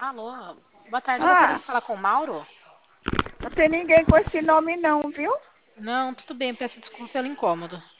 Alô, boa tarde. Eu gostaria Ah, de falar com o Mauro? não tem ninguém com esse nome não, viu? Não, tudo bem, peço desculpa pelo incômodo.